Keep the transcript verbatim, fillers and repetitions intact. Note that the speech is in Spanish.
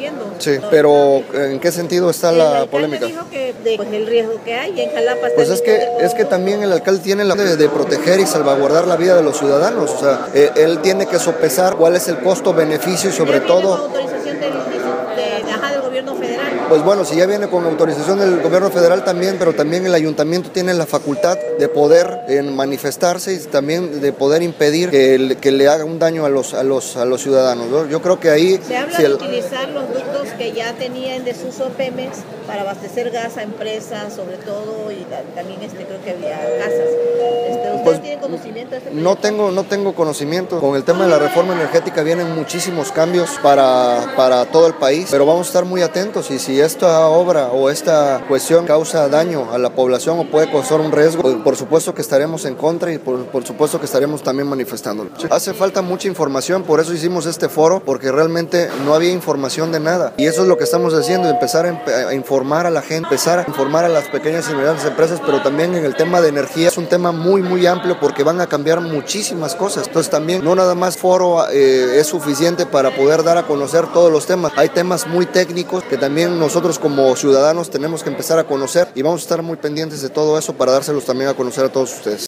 viendo. Sí, pero ¿en qué sentido está el la alcalde polémica? Dijo que de, pues, el riesgo que hay en Jalapa. Pues es que, es que también el alcalde tiene la de, de proteger y salvaguardar la vida de los ciudadanos. O sea, eh, él tiene que sopesar cuál es el costo-beneficio y sobre ya todo... Con autorización del, de, de, ajá, del gobierno federal. Pues bueno, si ya viene con autorización del gobierno federal también, pero también el ayuntamiento tiene la facultad de poder eh, manifestarse y también de poder impedir que, el, que le haga un daño a los, a los, a los ciudadanos, ¿no? Yo creo que ahí... Se habla si de el... utilizar los ductos que ya tenía en desuso Pemex para abastecer gas a empresas, sobre todo, y también este, creo que había casas. Este, ¿Usted pues, tiene conocimiento de este proyecto? No tengo, no tengo conocimiento. Con el tema de la reforma energética vienen muchísimos cambios para, para todo el país, pero vamos a estar muy atentos y si esta obra o esta cuestión causa daño a la población o puede causar un riesgo, pues, por supuesto que estaremos en contra y por, por supuesto que estaremos también manifestándolo. Hace falta mucha información, por eso hicimos este foro, porque realmente no había información de nada y eso es lo que estamos haciendo, empezar a, a informar a la gente, empezar a informar a las pequeñas y medianas empresas, pero también en el tema de energía es un tema muy muy amplio porque van a cambiar muchísimas cosas, entonces también no nada más foro eh, es suficiente para poder dar a conocer todos los temas, hay temas muy técnicos que también nosotros como ciudadanos tenemos que empezar a conocer y vamos a estar muy pendientes de todo eso para dárselos también a conocer a todos ustedes.